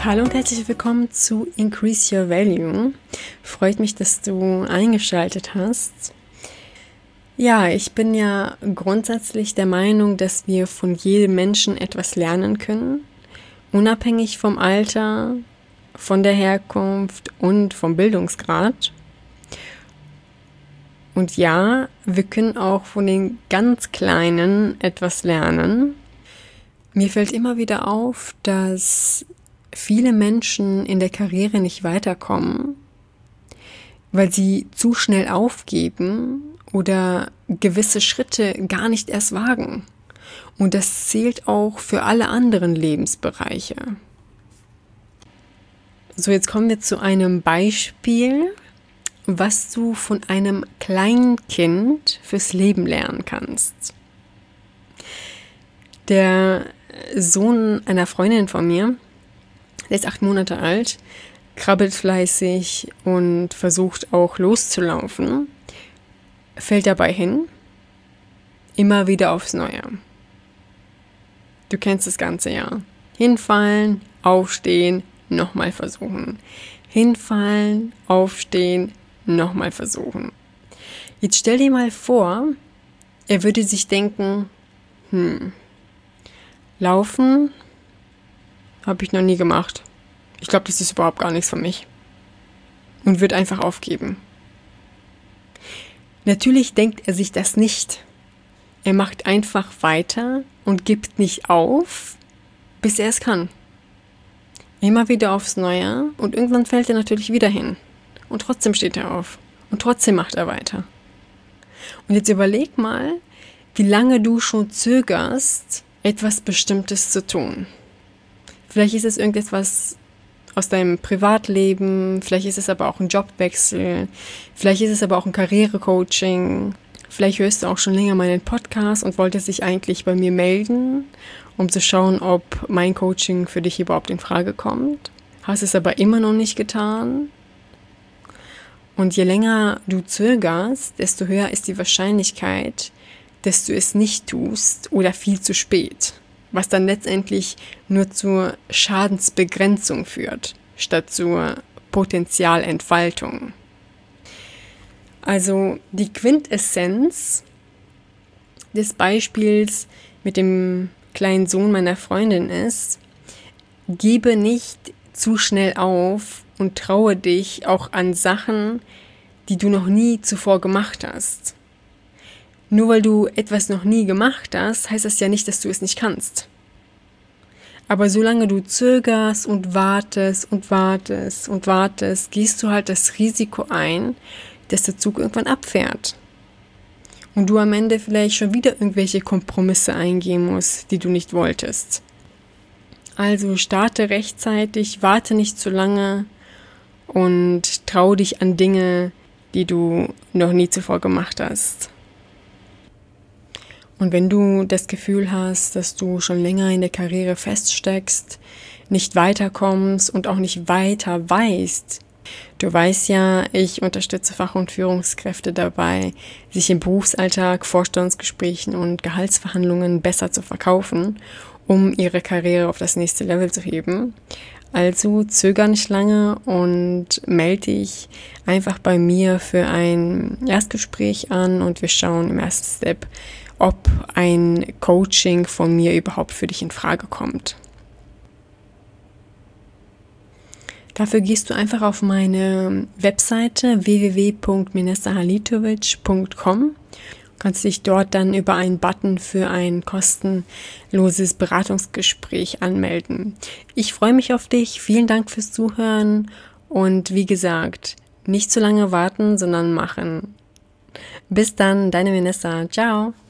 Hallo und herzlich willkommen zu Increase Your Value. Freut mich, dass du eingeschaltet hast. Ja, ich bin ja grundsätzlich der Meinung, dass wir von jedem Menschen etwas lernen können, unabhängig vom Alter, von der Herkunft und vom Bildungsgrad. Und ja, wir können auch von den ganz Kleinen etwas lernen. Mir fällt immer wieder auf, dass viele Menschen in der Karriere nicht weiterkommen, weil sie zu schnell aufgeben oder gewisse Schritte gar nicht erst wagen. Und das zählt auch für alle anderen Lebensbereiche. So, jetzt kommen wir zu einem Beispiel, was du von einem Kleinkind fürs Leben lernen kannst. Der Sohn einer Freundin von mir, der ist 8 Monate alt, krabbelt fleißig und versucht auch loszulaufen, fällt dabei hin, immer wieder aufs Neue. Du kennst das Ganze ja. Hinfallen, aufstehen, nochmal versuchen. Hinfallen, aufstehen, nochmal versuchen. Jetzt stell dir mal vor, er würde sich denken, Laufen habe ich noch nie gemacht. Ich glaube, das ist überhaupt gar nichts für mich. Und wird einfach aufgeben. Natürlich denkt er sich das nicht. Er macht einfach weiter und gibt nicht auf, bis er es kann. Immer wieder aufs Neue und irgendwann fällt er natürlich wieder hin. Und trotzdem steht er auf. Und trotzdem macht er weiter. Und jetzt überleg mal, wie lange du schon zögerst, etwas Bestimmtes zu tun. Vielleicht ist es irgendetwas aus deinem Privatleben, vielleicht ist es aber auch ein Jobwechsel, vielleicht ist es aber auch ein Karrierecoaching, vielleicht hörst du auch schon länger meinen Podcast und wolltest dich eigentlich bei mir melden, um zu schauen, ob mein Coaching für dich überhaupt in Frage kommt, hast es aber immer noch nicht getan. Und je länger du zögerst, desto höher ist die Wahrscheinlichkeit, dass du es nicht tust oder viel zu spät, was dann letztendlich nur zur Schadensbegrenzung führt, statt zur Potenzialentfaltung. Also die Quintessenz des Beispiels mit dem kleinen Sohn meiner Freundin ist, gebe nicht zu schnell auf und traue dich auch an Sachen, die du noch nie zuvor gemacht hast. Nur weil du etwas noch nie gemacht hast, heißt das ja nicht, dass du es nicht kannst. Aber solange du zögerst und wartest und wartest und wartest, gehst du halt das Risiko ein, dass der Zug irgendwann abfährt. Und du am Ende vielleicht schon wieder irgendwelche Kompromisse eingehen musst, die du nicht wolltest. Also starte rechtzeitig, warte nicht zu lange und trau dich an Dinge, die du noch nie zuvor gemacht hast. Und wenn du das Gefühl hast, dass du schon länger in der Karriere feststeckst, nicht weiterkommst und auch nicht weiter weißt, du weißt ja, ich unterstütze Fach- und Führungskräfte dabei, sich im Berufsalltag, Vorstellungsgesprächen und Gehaltsverhandlungen besser zu verkaufen, um ihre Karriere auf das nächste Level zu heben. Also zöger nicht lange und melde dich einfach bei mir für ein Erstgespräch an und wir schauen im ersten Step, ob ein Coaching von mir überhaupt für dich in Frage kommt. Dafür gehst du einfach auf meine Webseite www.minesahalitovic.com. Kannst dich dort dann über einen Button für ein kostenloses Beratungsgespräch anmelden. Ich freue mich auf dich. Vielen Dank fürs Zuhören und wie gesagt, nicht zu lange warten, sondern machen. Bis dann, deine Vanessa. Ciao.